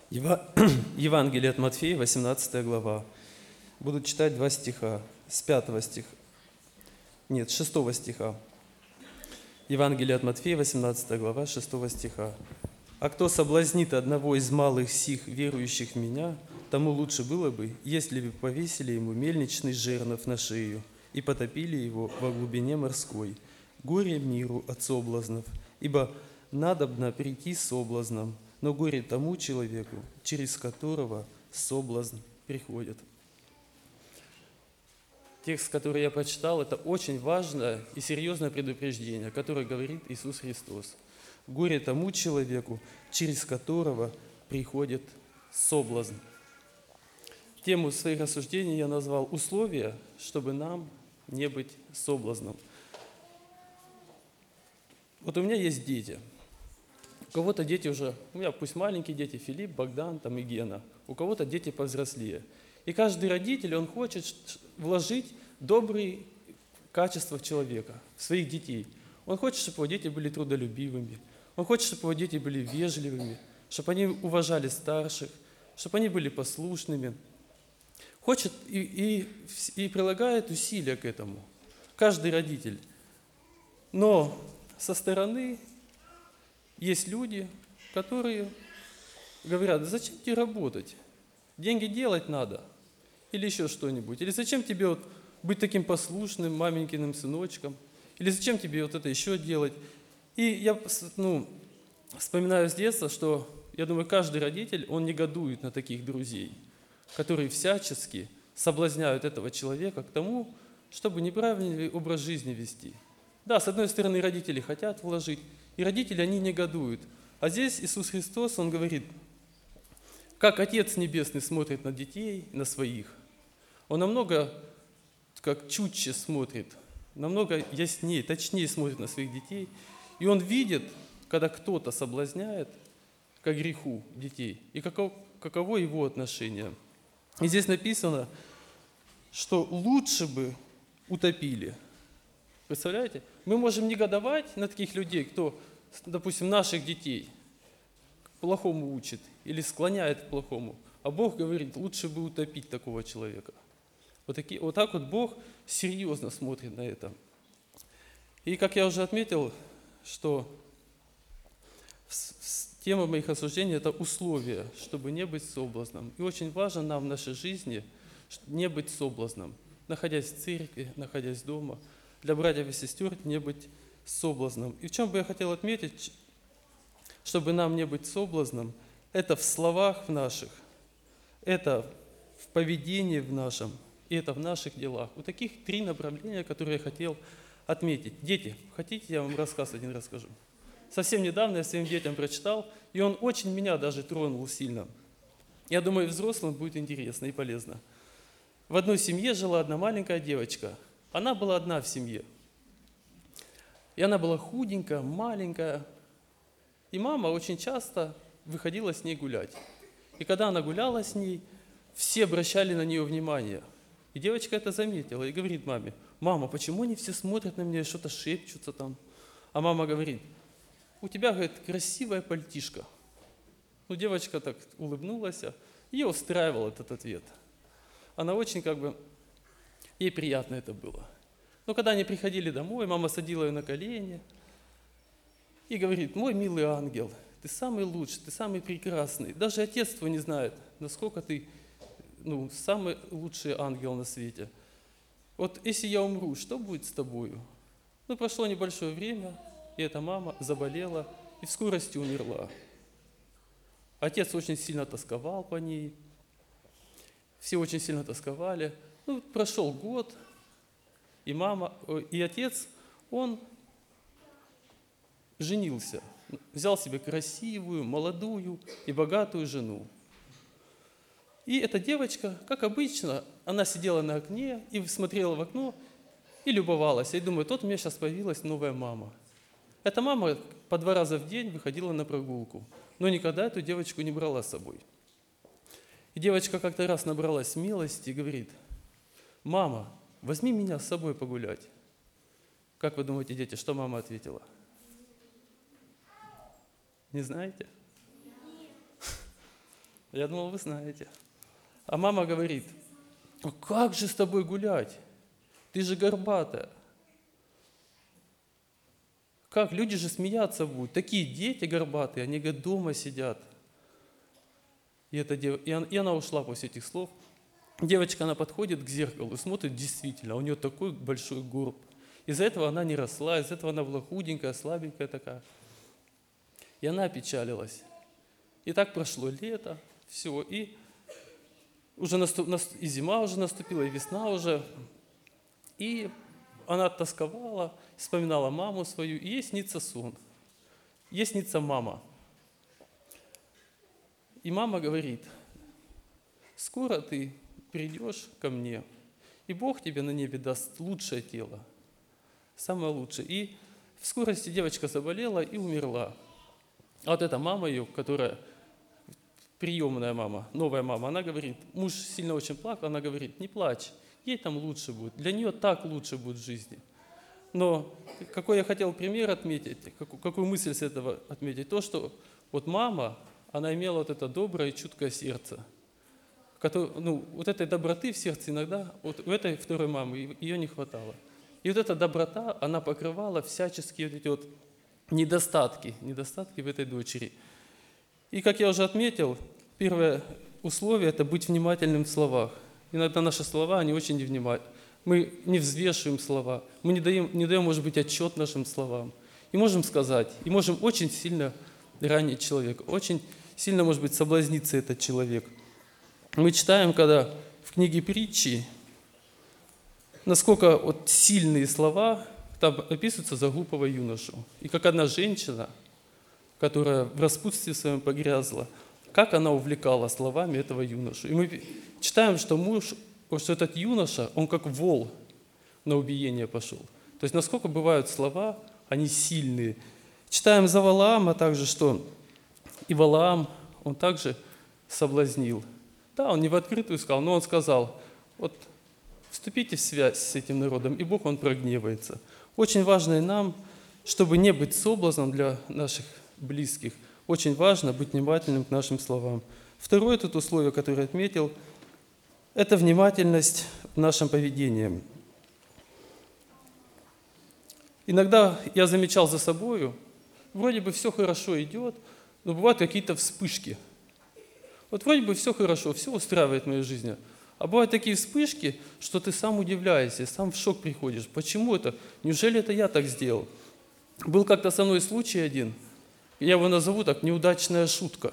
Евангелие от Матфея, 18 глава. Буду читать 2 стиха, с 6 стиха. Евангелие от Матфея, 18 глава, 6 стиха. «А кто соблазнит одного из малых сих, верующих в Меня, тому лучше было бы, если бы повесили ему мельничный жернов на шею и потопили его во глубине морской. Горе миру от соблазнов, ибо надобно прийти с соблазном, но горе тому человеку, через которого соблазн приходит». Текст, который я прочитал, это очень важное и серьезное предупреждение, которое говорит Иисус Христос. Горе тому человеку, через которого приходит соблазн. Тему своих рассуждений я назвал «Условия, чтобы нам не быть соблазном». Вот у меня есть дети. У кого-то дети уже, у меня пусть маленькие дети, Филипп, Богдан там, и Гена. У кого-то дети повзрослее. И каждый родитель, он хочет вложить добрые качества в человека, в своих детей. Он хочет, чтобы его дети были трудолюбивыми. Он хочет, чтобы его дети были вежливыми, чтобы они уважали старших, чтобы они были послушными. Хочет и прилагает усилия к этому. Каждый родитель. Но со стороны есть люди, которые говорят: да зачем тебе работать? Деньги делать надо. Или еще что-нибудь. Или зачем тебе вот быть таким послушным маменькиным сыночком? Или зачем тебе вот это еще делать? И я вспоминаю с детства, что, я думаю, каждый родитель, он негодует на таких друзей, которые всячески соблазняют этого человека к тому, чтобы неправильный образ жизни вести. Да, с одной стороны, родители хотят вложить, и родители, они негодуют. А здесь Иисус Христос, Он говорит, как Отец Небесный смотрит на детей, на своих, Он намного, как чутче смотрит, намного яснее, точнее смотрит на своих детей. И Он видит, когда кто-то соблазняет ко греху детей, и каково его отношение. И здесь написано, что лучше бы утопили. Представляете? Мы можем негодовать на таких людей, кто, допустим, наших детей к плохому учит или склоняет к плохому. А Бог говорит, лучше бы утопить такого человека. Вот так вот Бог серьезно смотрит на это. И как я уже отметил, что тема моих рассуждений – это условия, чтобы не быть соблазном. И очень важно нам в нашей жизни не быть соблазном. Находясь в церкви, находясь дома, для братьев и сестер не быть соблазном. И в чем бы я хотел отметить, чтобы нам не быть соблазном, это в словах в наших, это в поведении в нашем, и это в наших делах. Вот таких 3 направления, которые я хотел отметить. Дети, хотите, я вам рассказ один расскажу? Совсем недавно я своим детям прочитал, и он очень меня даже тронул сильно. Я думаю, взрослым будет интересно и полезно. В одной семье жила одна маленькая девочка. Она была одна в семье. И она была худенькая, маленькая. И мама очень часто выходила с ней гулять. И когда она гуляла с ней, все обращали на нее внимание. И девочка это заметила и говорит маме: «Мама, почему они все смотрят на меня и что-то шепчутся там?» А мама говорит: «У тебя, говорит, красивая пальтишко». Ну, девочка так улыбнулась, ее устраивал этот ответ. Она очень ей приятно это было. Но когда они приходили домой, мама садила ее на колени и говорит: «Мой милый ангел, ты самый лучший, ты самый прекрасный. Даже отец твой не знает, насколько ты самый лучший ангел на свете. Вот если я умру, что будет с тобою?» Прошло небольшое время, и эта мама заболела и в скорости умерла. Отец очень сильно тосковал по ней, все очень сильно тосковали. Прошел год, и отец, он женился, взял себе красивую, молодую и богатую жену. И эта девочка, как обычно, она сидела на окне и смотрела в окно и любовалась. И думает, вот у меня сейчас появилась новая мама. Эта мама по 2 раза в день выходила на прогулку, но никогда эту девочку не брала с собой. И девочка как-то раз набралась смелости и говорит: «Мама, возьми меня с собой погулять». Как вы думаете, дети, что мама ответила? Не знаете? Я думал, вы знаете. А мама говорит: «А как же с тобой гулять? Ты же горбатая». Как? Люди же смеяться будут. Такие дети горбатые, они, говорят, дома сидят. И она ушла после этих слов. Девочка, она подходит к зеркалу и смотрит, действительно, у нее такой большой горб. Из-за этого она не росла, из-за этого она была худенькая, слабенькая такая. И она опечалилась. И так прошло лето, все, и уже и зима уже наступила, и весна уже. И она тосковала, вспоминала маму свою, и ей снится сон. Ей снится мама. И мама говорит: скоро ты придешь ко мне, и Бог тебе на небе даст лучшее тело, самое лучшее. И в скорости девочка заболела и умерла. А вот эта мама ее, которая приемная мама, новая мама, она говорит, муж сильно очень плакал, она говорит: не плачь, ей там лучше будет, для нее так лучше будет в жизни. Но какой я хотел пример отметить, какую мысль с этого отметить, то, что вот мама, она имела вот это доброе и чуткое сердце. Вот этой доброты в сердце иногда, вот у этой второй мамы ее не хватало. И вот эта доброта, она покрывала всяческие вот эти вот недостатки в этой дочери. И, как я уже отметил, первое условие – это быть внимательным в словах. Иногда наши слова, они очень невнимательны. Мы не взвешиваем слова, мы не даем, может быть, отчет нашим словам. И можем сказать, и можем очень сильно ранить человека, очень сильно, может быть, соблазниться этот человек. Мы читаем, когда в книге притчи, насколько вот сильные слова там описываются за глупого юношу. И как одна женщина, которая в распутстве своем погрязла, как она увлекала словами этого юношу. И мы читаем, что этот юноша, он как вол на убиение пошел. То есть насколько бывают слова, они сильные. Читаем за Валаама также, что и Валаам, он также соблазнил. Да, он не в открытую сказал, но он сказал: вот вступите в связь с этим народом, и Бог, он прогневается. Очень важно и нам, чтобы не быть соблазном для наших близких, очень важно быть внимательным к нашим словам. Второе тут условие, которое я отметил, это внимательность в нашем поведении. Иногда я замечал за собою, вроде бы все хорошо идет, но бывают какие-то вспышки. Вот вроде бы все хорошо, все устраивает в моей жизни. А бывают такие вспышки, что ты сам удивляешься, сам в шок приходишь. Почему это? Неужели это я так сделал? Был как-то со мной случай один, я его назову так: неудачная шутка.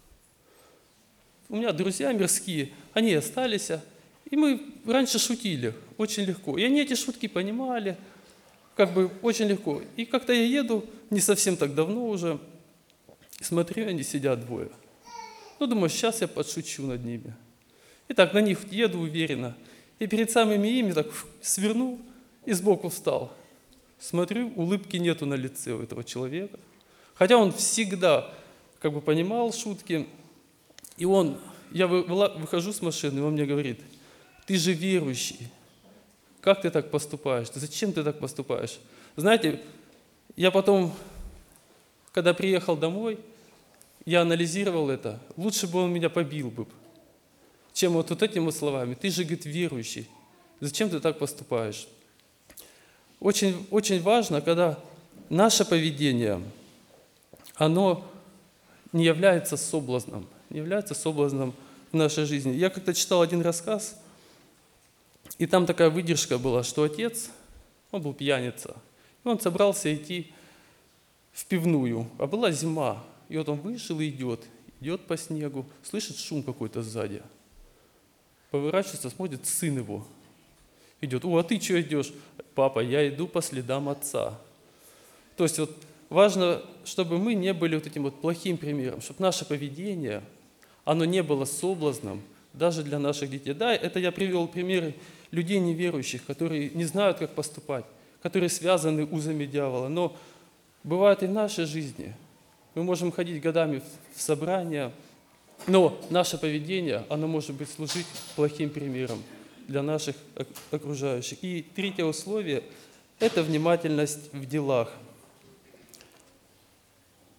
У меня друзья мирские, они остались, и мы раньше шутили очень легко. И они эти шутки понимали, очень легко. И как-то я еду, не совсем так давно уже, смотрю, они сидят двое. Думаю, сейчас я подшучу над ними. И так на них еду уверенно. И перед самыми ими так свернул и сбоку встал. Смотрю, улыбки нету на лице у этого человека. Хотя он всегда понимал шутки. И я выхожу с машины, и он мне говорит: ты же верующий. Как ты так поступаешь? Зачем ты так поступаешь? Знаете, я потом, когда приехал домой, я анализировал это. Лучше бы он меня побил бы, чем вот этими словами. Ты же, говорит, верующий. Зачем ты так поступаешь? Очень, очень важно, когда наше поведение, оно не является соблазном в нашей жизни. Я как-то читал один рассказ, и там такая выдержка была, что отец, он был пьяница, и он собрался идти в пивную, а была зима. И вот он вышел и идет по снегу, слышит шум какой-то сзади. Поворачивается, смотрит, сын его идет. А ты что идешь? Папа, я иду по следам отца. То есть важно, чтобы мы не были этим плохим примером, чтобы наше поведение, оно не было соблазном даже для наших детей. Да, это я привел примеры людей неверующих, которые не знают, как поступать, которые связаны узами дьявола. Но бывает и в нашей жизни. Мы можем ходить годами в собрания, но наше поведение, оно может быть служить плохим примером для наших окружающих. И третье условие – это внимательность в делах.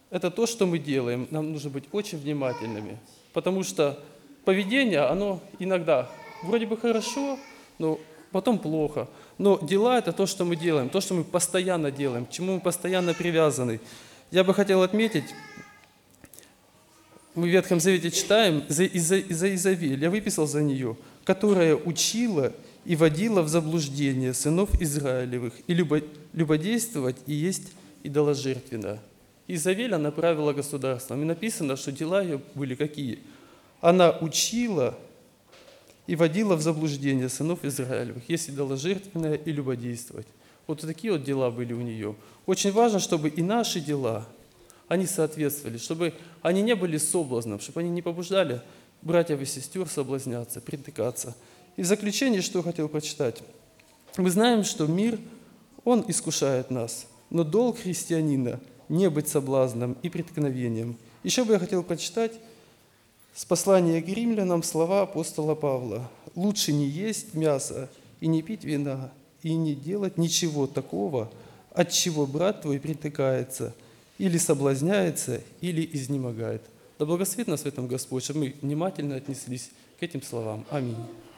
это то, что мы делаем. Нам нужно быть очень внимательными, потому что поведение, оно иногда вроде бы хорошо, но потом плохо. Но дела – это то, что мы делаем, то, что мы постоянно делаем, к чему мы постоянно привязаны. Я бы хотел отметить, мы в Ветхом Завете читаем за Изавель, я выписал за нее, которая учила и водила в заблуждение сынов Израилевых, и любодействовать и есть идоложертвенно. Изавель, она правила государством, и написано, что дела ее были какие? Она учила и водила в заблуждение сынов Израилевых, есть идоложертвенное и любодействовать. Вот такие вот дела были у нее. Очень важно, чтобы и наши дела, они соответствовали, чтобы они не были соблазном, чтобы они не побуждали братьев и сестер соблазняться, притыкаться. И в заключение, что я хотел прочитать. Мы знаем, что мир, он искушает нас, но долг христианина – не быть соблазном и преткновением. Еще бы я хотел прочитать с послания к римлянам слова апостола Павла. «Лучше не есть мясо и не пить вина, и не делать ничего такого, от чего брат твой притыкается, или соблазняется, или изнемогает». Да благословит нас в этом Господь, чтобы мы внимательно отнеслись к этим словам. Аминь.